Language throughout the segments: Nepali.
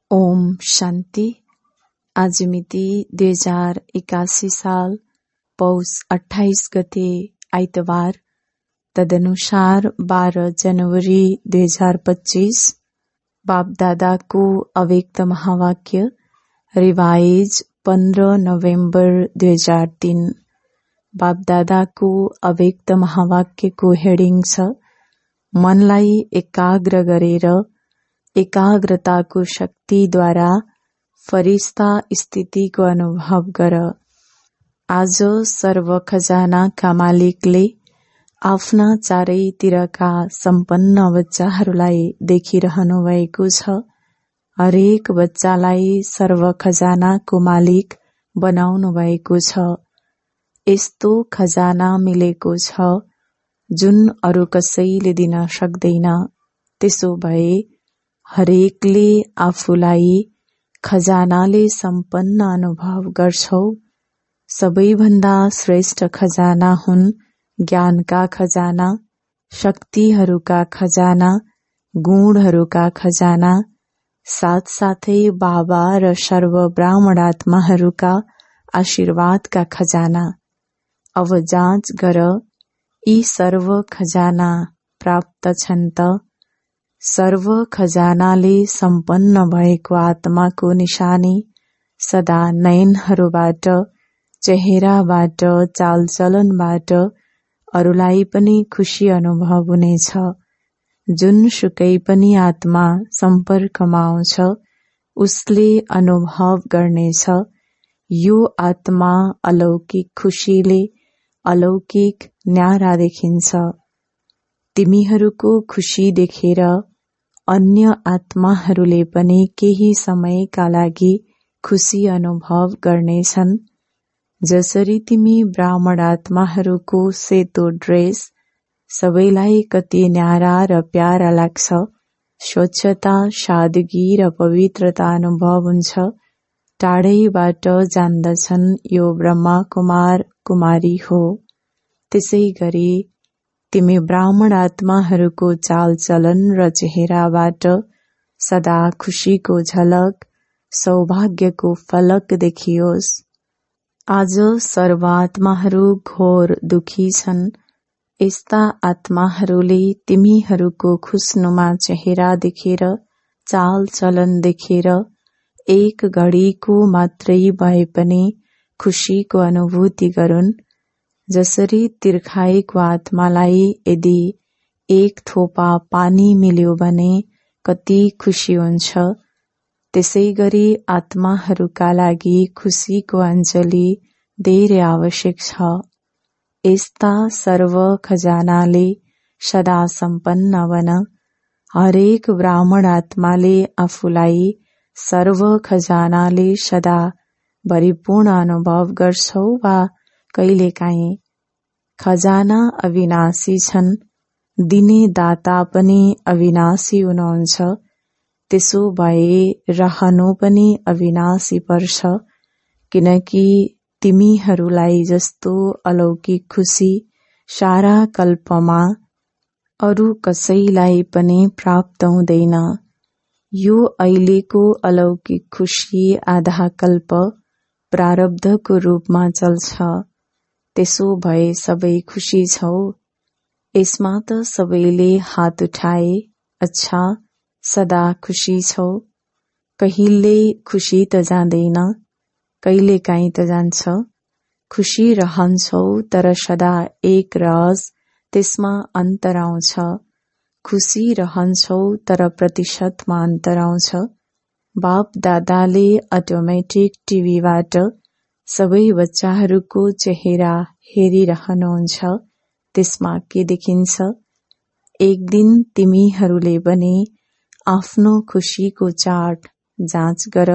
ओम शान्ति। आज मिति 2081 साल पौष 28 गते आइतबार, तदनुसार 12 जनवरी 2025। बाप दादाको अव्यक्त महावाक्य रिवाइज 15 नोभेम्बर 2003। बाप दादाको अव्यक्त महावाक्यको हेडिङ छ, मनलाई एकाग्र गरेर एकाग्रताको शक्तिद्वारा फरिस्ता स्थितिको अनुभव गर। आज सर्व खजानाका मालिकले आफ्ना चारैतिरका सम्पन्न बच्चाहरूलाई देखिरहनु भएको छ। हरेक बच्चालाई सर्व खजानाको मालिक बनाउनु भएको छ। यस्तो खजाना मिलेको छ जुन अरू कसैले दिन सक्दैन। त्यसो भए हरेकले आफूलाई खजानाले सम्पन्न अनुभव गर्छौ। सबैभन्दा श्रेष्ठ खजाना हुन् ज्ञानका खजाना, शक्तिहरूका खजाना, गुणहरूका खजाना, साथसाथै बाबा र सर्व ब्राह्मणात्माहरूका आशीर्वादका खजाना। अब जाँच गर, यी सर्व खजाना प्राप्त छन् त? सर्व खजानाले सम्पन्न भएको आत्माको निशानी सदा नयनहरूबाट, चेहराबाट, चालचलनबाट अरूलाई पनि खुशी अनुभव हुनेछ। जुनसुकै पनि आत्मा सम्पर्कमा आउँछ उसले अनुभव गर्नेछ, यो आत्मा अलौकिक खुशीले अलौकिक न्यारा देखिन्छ। तिमीहरूको खुशी देखेर अन्य आत्माहरूले पनि केही समयका लागि खुशी अनुभव गर्नेछन्। जसरी तिमी ब्राह्मण आत्माहरूको सेतो ड्रेस सबैलाई कति न्यारा र प्यारा लाग्छ। स्वच्छता, सादगी र पवित्रता अनुभव हुन्छ। टाढैबाट जान्दछन् यो ब्रह्मा कुमार कुमारी हो। त्यसै गरी तिमी ब्राह्मण आत्माहरूको चालचलन र चेहराबाट सदा खुशीको झलक, सौभाग्यको फलक देखियोस्। आज सर्व आत्माहरू घोर दुखी छन्। यस्ता आत्माहरूले तिमीहरूको खुशनुमा चेहरा देखेर, चालचलन देखेर एक घडीको मात्रै भए पनि खुशीको अनुभूति गरून्। जसरी तिर्खाएको आत्मालाई यदि एक थोपा पानी मिल्यो भने कति खुशी हुन्छ, त्यसै गरी आत्माहरूका लागि खुशीको अञ्जली धेरै आवश्यक छ। यस्ता सर्व खजानाले सदा सम्पन्न बन। हरेक ब्राह्मण आत्माले आफूलाई सर्व खजानाले सदा भरिपूर्ण अनुभव गर्छौ वा कहिलेकाहीँ। खजाना अविनाशी छन्, दिने दाता पनि अविनाशी हुनुहुन्छ। त्यसो भए रहनु पनि अविनाशी पर्छ, किनकि तिमीहरूलाई जस्तो अलौकिक खुशी सारा कल्पमा अरू कसैलाई पनि प्राप्त हुँदैन। यो अहिलेको अलौकिक खुशी आधा कल्प प्रारब्धको रूपमा चल्छ। त्यसो भए सबै खुशी छौ। यसमा त सबैले हात उठाए, अच्छा सदा खुशी छौ। कहिले खुशी त जाँदैन, कहिलेकाहीँ त जान्छ। खुशी रहन्छौ तर सदा एक रहस, त्यसमा अन्तर आउँछ। खुशी रहन्छौ तर प्रतिशतमा अन्तर आउँछ। बाप दादाले अटोमेटिक टिभीबाट सबै बच्चाहरूको चेहरा हेरिरहनुहुन्छ। त्यसमा के देखिन्छ? एक दिन तिमीहरूले पनि आफ्नो खुशीको चार्ट जाँच गर।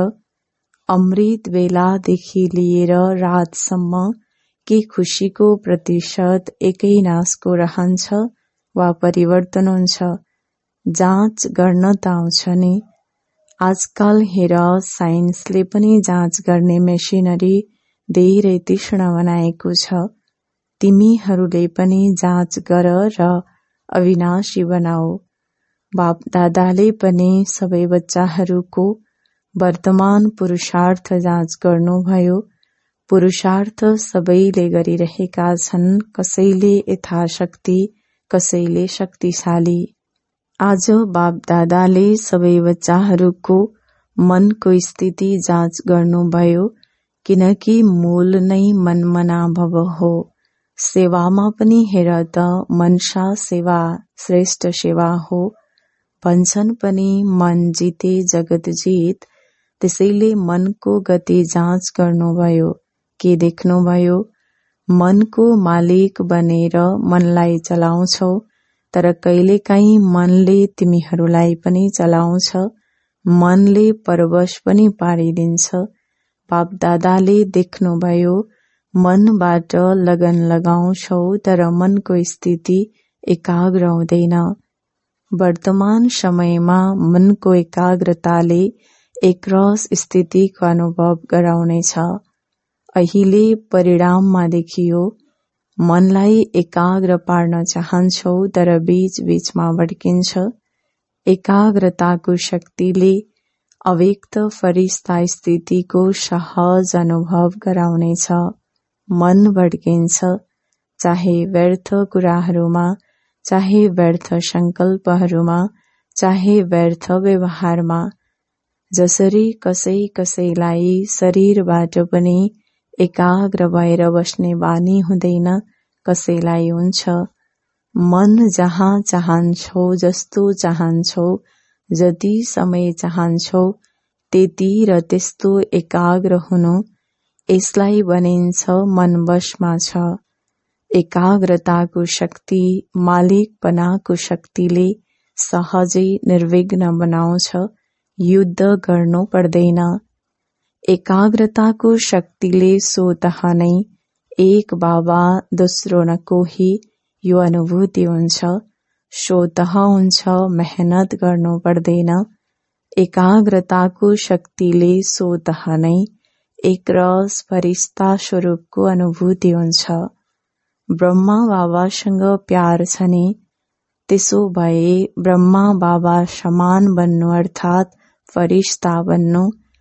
अमृत बेलादेखि लिएर रातसम्म के खुशीको प्रतिशत एकै नासको रहन्छ वा परिवर्तन हुन्छ? जाँच गर्न त आउँछ नि। आजकल हेर, साइन्सले पनि जाँच गर्ने मेसिनरी धेरै तीक्ष्ण बनाएको छ। तिमीहरूले पनि जाँच गर र अविनाशी बनाऊ। बाप दादाले पनि सबै बच्चाहरूको वर्तमान पुरुषार्थ जाँच गर्नुभयो। पुरुषार्थ सबैले गरिरहेका छन्, कसैले यथाशक्ति, कसैले शक्तिशाली। आज बाप दादाले सबै बच्चाहरूको मनको स्थिति जाँच गर्नुभयो, किनकि मूल नै मनमनाभव हो। सेवामा पनि हेर त मनसा सेवा श्रेष्ठ सेवा हो भन्छन् पनि मन जिते जगत जित। त्यसैले मनको गति जाँच गर्नुभयो। के देख्नुभयो? मनको मालिक बनेर मनलाई चलाउँछौ, तर कहिलेकाहीँ मनले तिमीहरूलाई पनि चलाउँछ, मनले परवश पनि पारिदिन्छ। बाप दादाले देख्नुभयो, मनबाट लगन लगाउँछौ तर मनको स्थिति एकाग्र हुँदैन। वर्तमान समयमा मनको एकाग्रताले एकरस स्थितिको अनुभव गराउनेछ। अहिले परिणाममा देखियो, मनलाई एकाग्र पार्न चाहन्छौ तर बीच बीचमा भड्किन्छ। एकाग्रताको शक्तिले अव्यक्त फरिस्ता स्थितिको सहज अनुभव गराउनेछ। मन भड्किन्छ, चाहे व्यर्थ कुराहरूमा, चाहे व्यर्थ संकल्पहरूमा, चाहे व्यर्थ व्यवहारमा। जसरी कसैलाई शरीरबाट पनि एकाग्र भएर बस्ने बानी हुँदैन, कसैलाई हुन्छ। मन जहाँ चाहन्छौ, जस्तो चाहन्छौ, जति समय चाहन्छौ, त्यति र त्यस्तो एकाग्र हुनु, यसलाई भनिन्छ मन वशमा छ। एकाग्रताको शक्ति, मालिकपनाको शक्तिले सहजै निर्विघ्न बनाउँछ। युद्ध गर्नु पर्दैन। एकाग्रताको शक्तिले स्वतः नै एक बाबा दोस्रो न कोही यो अनुभूति हुन्छ। स्वतः हुन्छ, मेहनत गर्नु पर्दैन। एकाग्रताको शक्तिले स्वतः नै एकरस फरिस्ता स्वरूपको अनुभूति हुन्छ। ब्रह्मा बाबासँग प्यार छ नि, त्यसो भए ब्रह्मा बाबा समान बन्नु अर्थात् फरिस्ता बन्नु।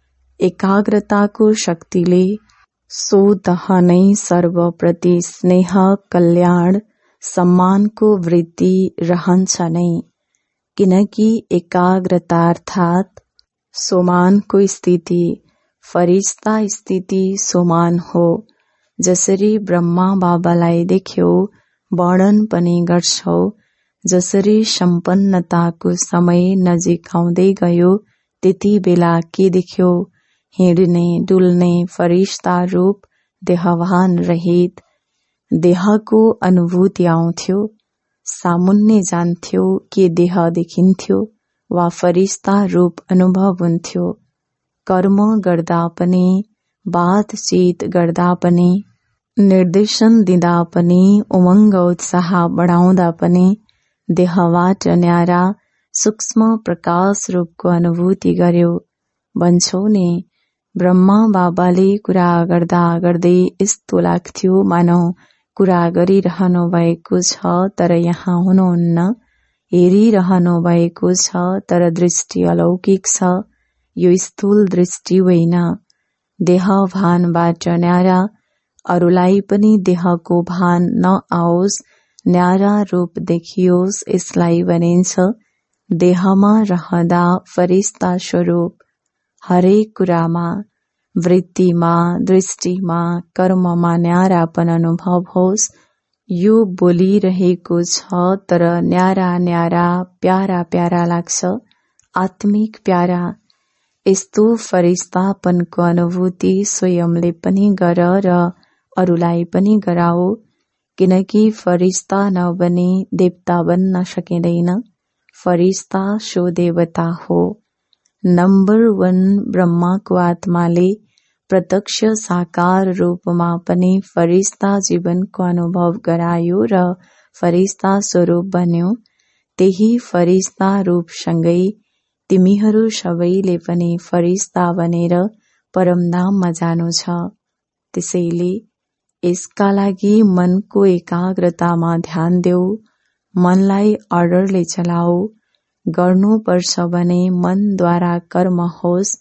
एकाग्रताको शक्तिले स्वतः नै सर्वप्रति स्नेह, कल्याण, सम्मानको वृत्ति रहन्छ नै। किनकि एकाग्रता अर्थात् सोमानको स्थिति, फरिस्ता स्थिति सोमान हो। जसरी ब्रह्मा बाबालाई देख्यौ, वर्णन पनि गर्छौ। जसरी सम्पन्नताको समय नजिक आउँदै गयो, त्यति बेला के देख्यौ? हिँड्ने डुल्ने फरिस्ता रूप, देहभान रहित। देहको अनुभूति आउँथ्यो, सामुन्ने जान्थ्यो, के देह देखिन्थ्यो वा फरिस्ता रूप अनुभव हुन्थ्यो। कर्म गर्दा पनि, बातचित गर्दा पनि, निर्देशन दिँदा पनि, उमङ्ग उत्साह बढाउँदा पनि देहबाट न्यारा सूक्ष्म प्रकाश रूपको अनुभूति गर्यो। भन्छौ नि, ब्रह्मा बाबाले कुरा गर्दा गर्दै यस्तो लाग्थ्यो मानौ कुरा गरिरहनु भएको छ तर यहाँ हुनुहुन्न, हेरिरहनु भएको छ तर दृष्टि अलौकिक छ। यो स्थूल दृष्टि होइन। देह भानबाट न्यारा, अरूलाई पनि देहको भान नआओस्, न्यारा रूप देखियोस्, यसलाई भनिन्छ देहमा रहँदा फरिस्ता स्वरूप। हरेक कुरामा, वृत्तिमा, दृष्टिमा, कर्ममा न्यारापन अनुभव होस्। यो बोलिरहेको छ तर न्यारा न्यारा, प्यारा प्यारा लाग्छ, आत्मिक प्यारा। यस्तो फरिस्तापनको अनुभूति स्वयंले पनि गर र अरूलाई पनि गराओ। किनकि फरिस्ता नबनी देवता बन्न सकिँदैन। फरिस्ता सो देवता हो। नम्बर 1 ब्रह्माको आत्माले प्रत्यक्ष साकार रूपमा पनि फरिस्ता जीवनको अनुभव गरायो र फरिस्ता स्वरूप बन्यो। त्यही फरिस्ता रूपसँगै तिमीहरू सबैले पनि फरिस्ता बनेर परमधाममा जानु छ। त्यसैले यसका लागि मनको एकाग्रतामा ध्यान देऊ। मनलाई अर्डरले चलाऊ। गर्नुपर्छ भने मनद्वारा कर्म होस्,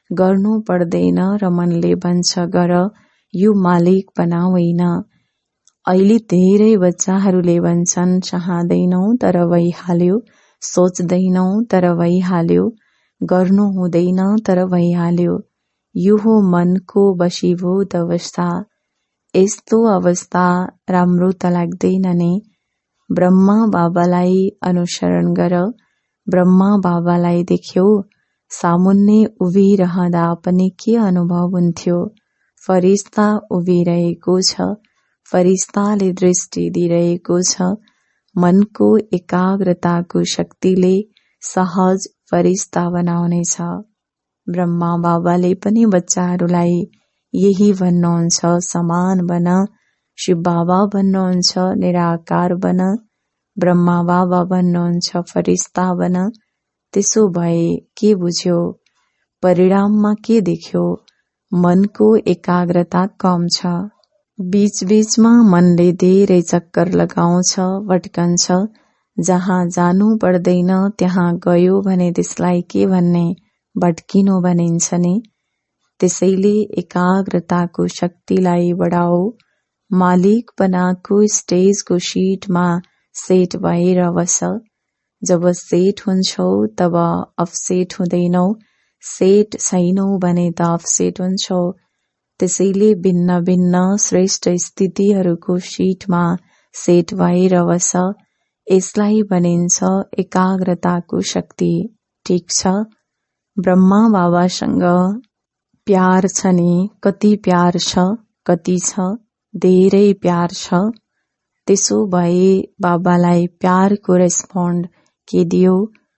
गर्नु पर्दैन र मनले भन्छ गर, यो मालिक बनादैन। अहिले धेरै बच्चाहरूले भन्छन् चाहदैनौ तर भइहाल्यो, सोच्दैनौ तर भइहाल्यो, गर्नु हुँदैन तर भइहाल्यो। यो हो मनको वशीभूत अवस्था। यस्तो अवस्था राम्रो त लाग्दैन नि। ब्रह्मा बाबालाई अनुसरण गर। ब्रह्मा बाबालाई देख्यौ, सामुन्ने उभिरहँदा पनि के अनुभव हुन्थ्यो? फरिस्ता उभिरहेको छ, फरिस्ताले दृष्टि दिइरहेको छ। मनको एकाग्रताको शक्तिले सहज फरिस्ता बनाउनेछ। ब्रह्मा बाबाले पनि बच्चाहरूलाई यही भन्नुहुन्छ, समान बन। शिव बाबा भन्नुहुन्छ निराकार बन। ब्रह्मा बाबा भन्नुहुन्छ फरिस्ता बन। त्यसो भए के बुझ्यो? परिणाममा के देख्यो? मनको एकाग्रता कम छ। बीचबीचमा मनले धेरै चक्कर लगाउँछ, भट्कन्छ। जहाँ जानु पर्दैन त्यहाँ गयो भने त्यसलाई के भन्ने? भट्किनु भनिन्छ नि। त्यसैले एकाग्रताको शक्तिलाई बढाऊ। मालिक बनाएको स्टेजको सिटमा सेट भएर बस। जब सेट हुन्छौ तब अपसेट हुँदैनौ। सेट छैनौ भने त अपसेट हुन्छौ। त्यसैले भिन्न भिन्न श्रेष्ठ स्थितिहरूको सिटमा सेट भएर बस। यसलाई भनिन्छ एकाग्रताको शक्ति। ठीक छ? ब्रह्मा बाबासँग प्यार छ नि? कति प्यार छ? कति छ? धेरै प्यार छ। त्यसो भए बाबालाई प्यारको रेस्पोन्ड के दियो?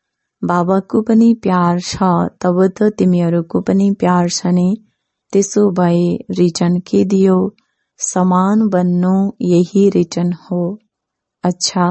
बाबाको पनि प्यार छ, तब त तिमीहरूको पनि प्यार छ नि। त्यसो भए रिटर्न के दियो? समान बन्नु, यही रिटर्न हो। अच्छा,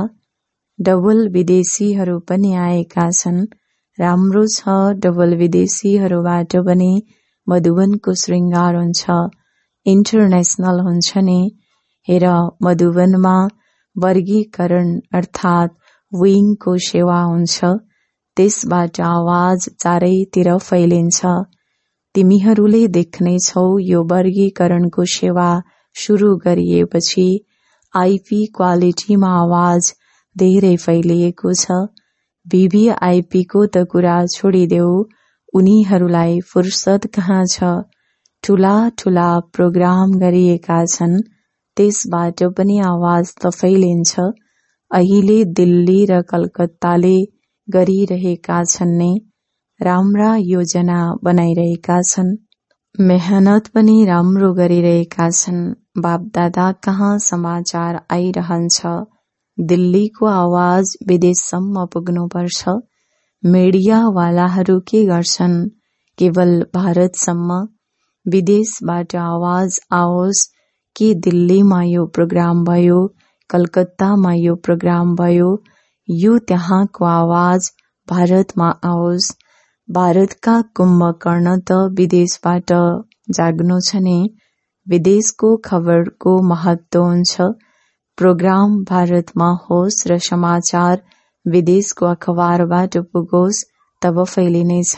डबल विदेशीहरू पनि आएका छन्। राम्रो छ, डबल विदेशीहरूबाट पनि मधुवनको श्रृंगार हुन्छ, इन्टरनेशनल हुन्छ नि। हेर, मधुवनमा वर्गीकरण अर्थात् विङको सेवा हुन्छ। त्यसबाट आवाज चारैतिर फैलिन्छ। तिमीहरूले देख्नेछौ यो वर्गीकरणको सेवा सुरु गरिएपछि आईपी क्वालिटीमा आवाज धेरै फैलिएको छ। भिभिआईपीको त कुरा छोडिदेऊ, उनीहरूलाई फुर्सद कहाँ छ। ठूला ठूला प्रोग्राम गरिएका छन्, त्यसबाट पनि आवाज त फैलिन्छ। अहिले दिल्ली र कलकत्ताले गरिरहेका छन् नि। राम्रा योजना बनाइरहेका छन्। मेहनत पनि राम्रो गरिरहेका छन्। बापदादा कहाँ समाचार आइरहन्छ। दिल्लीको आवाज विदेशसम्म पुग्नुपर्छ। मिडियावालाहरू के गर्छन्? केवल भारतसम्म। विदेशबाट आवाज आओस् कि दिल्लीमा यो प्रोग्राम भयो, कलकत्तामा यो प्रोग्राम भयो, यो त्यहाँको आवाज भारतमा आओस्। भारतका कुम्भकर्ण त विदेशबाट जाग्नु छ नि। विदेशको खबरको महत्व हुन्छ। प्रोग्राम भारतमा होस् र समाचार विदेशको अखबारबाट पुगोस्, तब फैलिनेछ।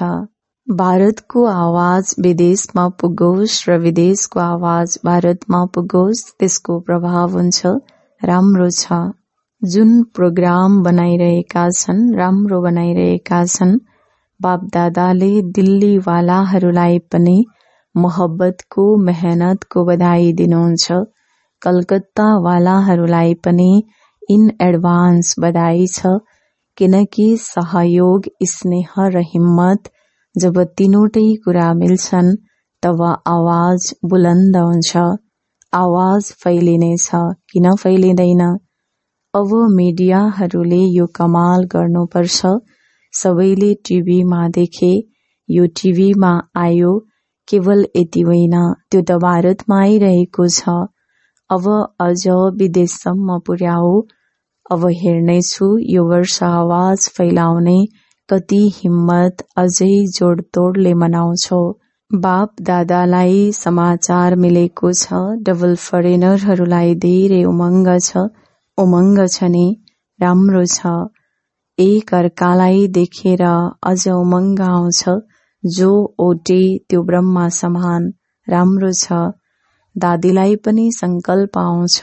भारतको आवाज विदेशमा पुगोस् र विदेशको आवाज भारतमा पुगोस्, त्यसको प्रभाव हुन्छ। राम्रो छ। जुन प्रोग्राम बनाइरहेका छन्, राम्रो बनाइरहेका छन्। बापदादाले दिल्लीवालाहरूलाई पनि मोहब्बतको, मेहनतको बधाई दिनुहुन्छ। कलकत्तावालाहरूलाई पनि इन एडभान्स बधाई छ, किनकि सहयोग, स्नेह र हिम्मत जब तीनोटै कुरा मिल्छन् तब आवाज बुलन्द हुन्छ। आवाज फैलिनेछ, किन फैलिँदैन? अब मिडियाहरूले यो कमाल गर्नुपर्छ। सबैले टिभीमा देखे, यो टिभीमा आयो। केवल यति होइन, त्यो त भारतमा आइरहेको छ। अब अझ विदेशसम्म पुर्याऊ। अब हेर्नेछु यो वर्ष आवाज फैलाउने कति हिम्मत अझै जोडतोडले मनाउँछौ। बाप दादालाई समाचार मिलेको छ। डबल फरेनरहरूलाई धेरै उमङ्ग छ नि। राम्रो छ। एक अर्कालाई देखेर अझ उमङ्ग आउँछ। जो ओटे त्यो ब्रह्मा समान राम्रो छ। दादीलाई पनि संकल्प आउँछ,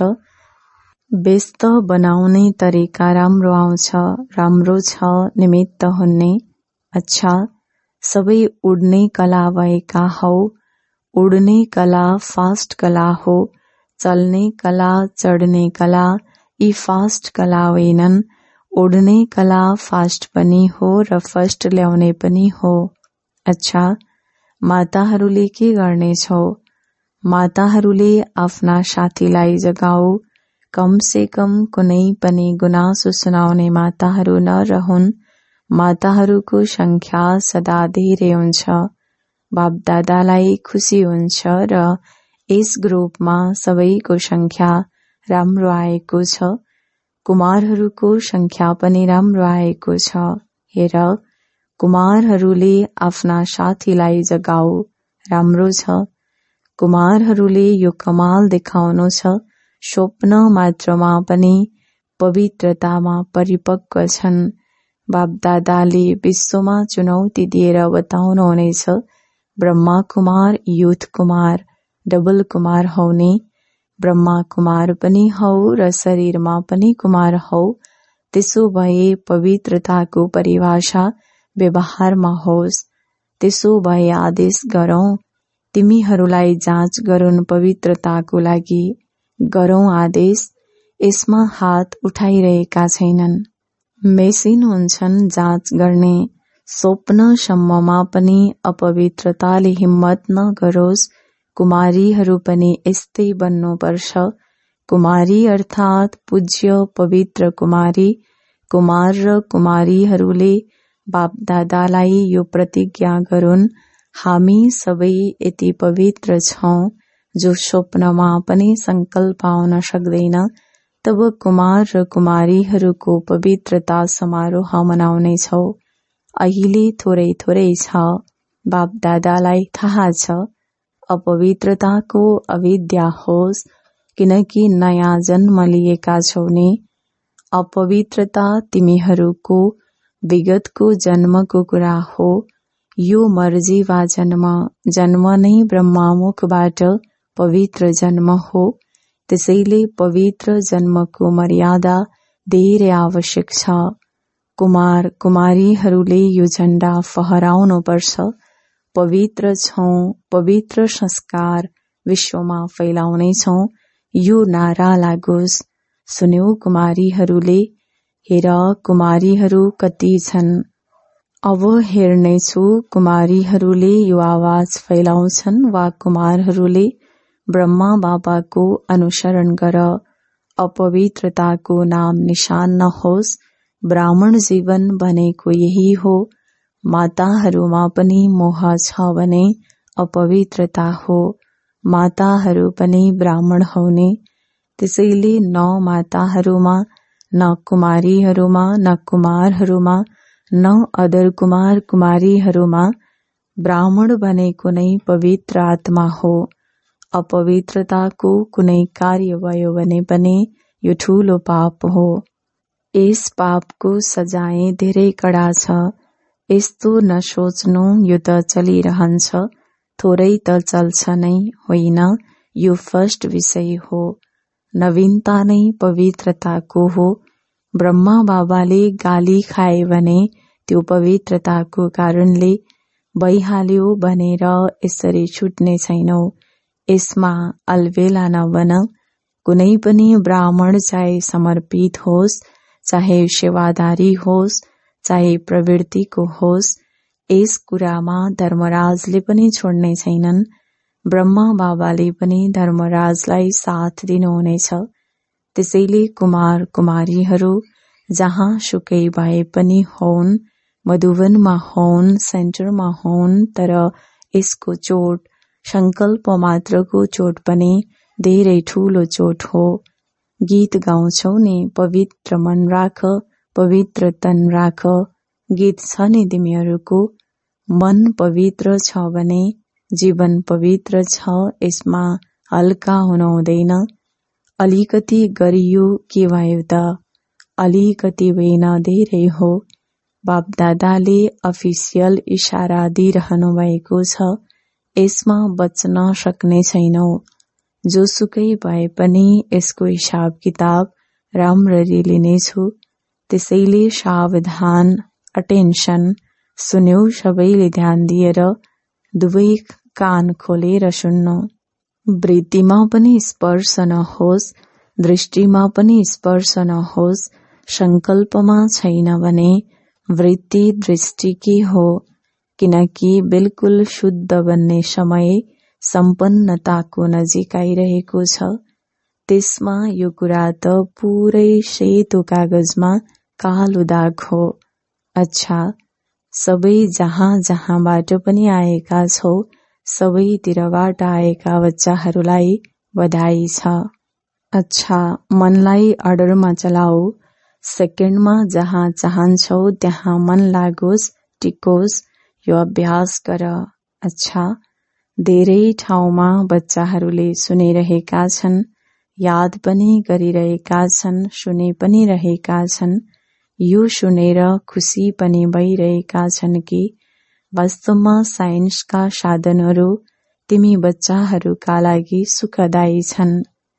व्यस्त बनाउने तरिका राम्रो आउँछ, राम्रो छ निमित्त हुने। अच्छा, सबै उड्ने कला भएका हौ। उड्ने कला फास्ट कला हो। चल्ने कला, चढ्ने कला यी फास्ट कला होइनन्। उड्ने कला फास्ट पनि हो र फर्स्ट ल्याउने पनि हो। अच्छा, माताहरूले के गर्नेछौ? माताहरूले आफ्ना साथीलाई जगाऊ। कम से कम कुनै पनि गुनासो सुनाउने माताहरू नरहुन्। माताहरूको संख्या सदा धेरै हुन्छ। बापदादालाई खुसी हुन्छ र यस ग्रुपमा सबैको संख्या राम्रो आएको छ। कुमारहरूको संख्या पनि राम्रो आएको छ। हेर, कुमारहरूले आफ्ना साथीलाई जगाऊ। राम्रो छ। कुमारहरूले यो कमाल देखाउनु छ। स्वप्न मात्रमा पनि पवित्रतामा परिपक्व छन्। बापदादाले विश्वमा चुनौती दिएर बताउनुहुनेछ, ब्रह्मा कुमार, युथ कुमार, डबल कुमार हौने। ब्रह्मा कुमार पनि हौ र शरीरमा पनि कुमार हौ। त्यसो भए पवित्रताको परिभाषा व्यवहारमा होस्। त्यसो भए आदेश गरौं, तिमीहरूलाई जाँच गरून् पवित्रताको लागि। गरौं आदेश। यसमा हात उठाइरहेका छैनन्। मेसिन हुन्छन् जाँच गर्ने। स्वप्नसम्ममा पनि अपवित्रताले हिम्मत नगरोस्। कुमारीहरू पनि यस्तै बन्नुपर्छ। कुमारी अर्थात् पूज्य पवित्र कुमारी। कुमार र कुमारीहरूले बापदादालाई यो प्रतिज्ञा गरून्, हामी सबै यति पवित्र छौं जो स्वप्नमा पनि संकल्प आउन सक्दैन। तब कुमार र कुमारीहरूको पवित्रता समारोह मनाउनेछौ। अहिले थोरै थोरै छ। बापदादालाई थाहा छ अपवित्रताको अविद्या होस्, किनकि नयाँ जन्म लिएका छौ नि। अपवित्रता तिमीहरूको विगतको जन्मको कुरा हो। यो मर्जी वा जन्म नै ब्रह्मामुखबाट पवित्र जन्म हो। त्यसैले पवित्र जन्मको मर्यादा धेरै आवश्यक छ। कुमार कुमारीहरूले यो झण्डा फहराउनुपर्छ। पवित्र छौं, पवित्र संस्कार विश्वमा फैलाउनेछौं। यो नारा लागोस्। सुन्यौ कुमारीहरूले? हेर कुमारीहरू कति छन्। अब हेर्नेछु कुमारीहरूले यो आवाज फैलाउँछन् वा कुमारहरूले। ब्रह्मा बाबाको अनुसरण गर। अपवित्रताको नाम निशान नहोस्। ब्राह्मण जीवन भनेको यही हो। माताहरूमा पनि मोह छ भने अपवित्रता हो। माताहरू पनि ब्राह्मण हुने। त्यसैले न माताहरूमा, न कुमारीहरूमा, न कुमारहरूमा, न अदर कुमार कुमारीहरूमा ब्राह्मण भनेको नै पवित्र आत्मा हो। अपवित्रताको कुनै कार्य भयो भने पनि यो ठूलो पाप हो। यस पापको सजाय धेरै कडा छ। यस्तो नसोच्नु, यो त चलिरहन्छ। थोरै त चल्छ नै होइन। यो फर्स्ट विषय हो। नवीनता नै पवित्रताको हो। ब्रह्मा बाबाले गाली खाए भने त्यो पवित्रताको कारणले भइहाल्यो भनेर यसरी छुट्ने छैनौ। यसमा अलबेला नबन। कुनै पनि ब्राह्मण चाहे समर्पित होस्, चाहे सेवादारी होस्, चाहे प्रवृत्तिको होस्, यस कुरामा धर्मराजले पनि छोड्ने छैनन्। ब्रह्मा बाबाले पनि धर्मराजलाई साथ दिनुहुनेछ। त्यसैले कुमार कुमारीहरू जहाँ सुकै भए पनि होउन्, मधुवनमा होउन्, सेन्टरमा होउन्, तर यसको चोट संकल्प मात्रको चोट पनि धेरै ठूलो चोट हो। गीत गाउँछौ नि, पवित्र मन राख, पवित्र तन राख। गीत छ नि तिमीहरूको। मन पवित्र छ भने जीवन पवित्र छ। यसमा हल्का हुनु हुँदैन। अलिकति गरियो के भयो त? अलिकति होइन, धेरै हो। बापदादाले अफिसियल इशारा दिइरहनु भएको छ। यसमा बच्न सक्ने छैनौ। जोसुकै भए पनि यसको हिसाब किताब राम्ररी लिनेछु। त्यसैले सावधान, अटेन्सन, सुन्यौ सबैले ध्यान दिएर, दुवै कान खोलेर सुन्नु। वृत्तिमा पनि स्पर्श नहोस्, दृष्टिमा पनि स्पर्श नहोस्। संकल्पमा छैन भने वृत्ति दृष्टि के हो? किनकि बिल्कुल शुद्ध बन्ने समय सम्पन्नताको नजिक आइरहेको छ। त्यसमा यो कुरा त पुरै सेतो कागजमा कालो दाग हो। अच्छा, सबै जहाँ जहाँबाट पनि आएका छौ, सबैतिरबाट आएका बच्चाहरूलाई बधाई छ। अच्छा, मनलाई अर्डरमा चलाऊ। सेकेन्डमा जहाँ चाहन्छौ त्यहाँ मन लागोस्, टिकोस्। यो अभ्यास गर। अच्छा, धेरै ठाउँमा बच्चाहरूले सुनिरहेका छन्, याद पनि गरिरहेका छन्, सुनि पनि रहेका छन्। यो सुनेर खुसी पनि भइरहेका छन् कि वास्तवमा साइन्सका साधनहरू तिमी बच्चाहरूका लागि सुखदायी छन्।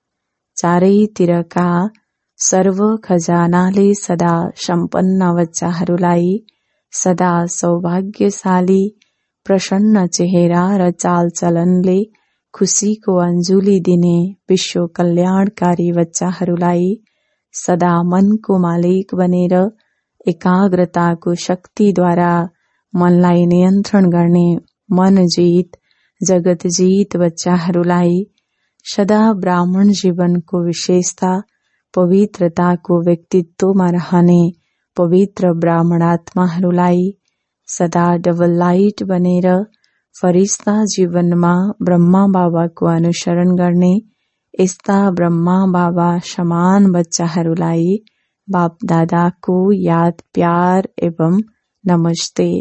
चारैतिरका सर्व खजानाले सदा सम्पन्न बच्चाहरूलाई सदा सौभाग्यशाली, प्रसन्न चेहरा र चालचलनले खुसीको अञ्जुली दिने विश्व कल्याणकारी बच्चाहरूलाई सदा मनको मालिक बनेर एकाग्रताको शक्तिद्वारा मनलाई नियन्त्रण गर्ने मन जीत, जगत जीत बच्चाहरूलाई सदा ब्राह्मण जीवनको विशेषता, पवित्रताको व्यक्तित्वमा रहने पवित्र ब्राह्मणात्माहरूलाई सदा डबल लाइट बनेर फरिस्ता जीवनमा ब्रह्मा बाबाको अनुसरण गर्ने यस्ता ब्रह्मा बाबा समान बच्चाहरूलाई बाप दादाको याद प्यार एवं नमस्ते।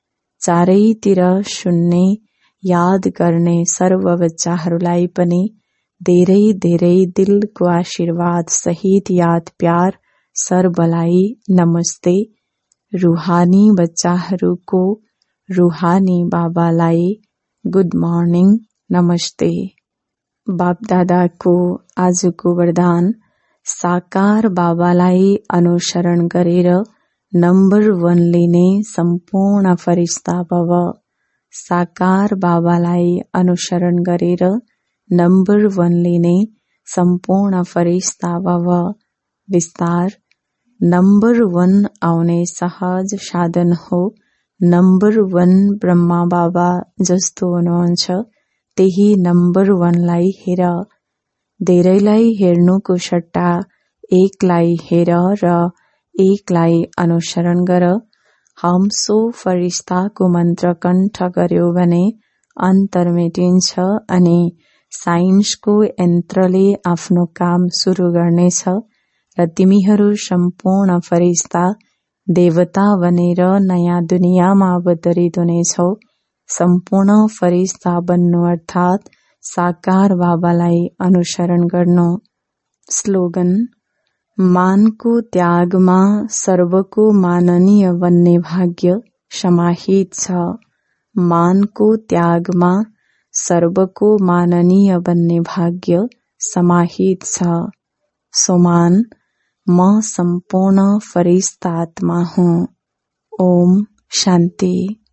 चारैतिर सुन्ने, याद गर्ने सर्व बच्चाहरूलाई पनि धेरै धेरै दिलको आशीर्वाद सहित याद प्यार सर्वलाई नमस्ते। रूहानी बच्चाहरूको रूहानी बाबालाई गुड मर्निङ, नमस्ते। बाप दादाको आजको वरदान, साकार बाबालाई अनुसरण गरेर नम्बर 1 लिने सम्पूर्ण फरिस्ता भव। साकार बाबालाई अनुसरण गरेर नम्बर 1 लिने सम्पूर्ण फरिस्ता भव। विस्तार, नम्बर 1 आउने सहज साधन हो। नम्बर 1 ब्रह्मा बाबा जस्तो हुनुहुन्छ, त्यही नम्बर 1 लाई हेर। धेरैलाई हेर्नुको सट्टा एकलाई हेर र एकलाई अनुसरण गर। हम सो फरिस्ताको मन्त्र कण्ठ गर्यो भने अन्तर मेटिन्छ अनि साइन्सको यन्त्रले आफ्नो काम सुरु गर्नेछ र तिमीहरू सम्पूर्ण फरिस्ता देवता बनेर नयाँ दुनियाँमा अवतरित हुनेछौ। सम्पूर्ण फरिस्ता बन्नु अर्थात् साकार बाबालाई अनुसरण गर्नु। स्लोगन, मानको त्यागमा सर्वको माननीय बन्ने भाग्य समाहित छ। मानको त्यागमा सर्वको माननीय बन्ने भाग्य समाहित छ। सोमान, म सम्पूर्ण फरिस्ता आत्मा हुँ। ओम शान्ति।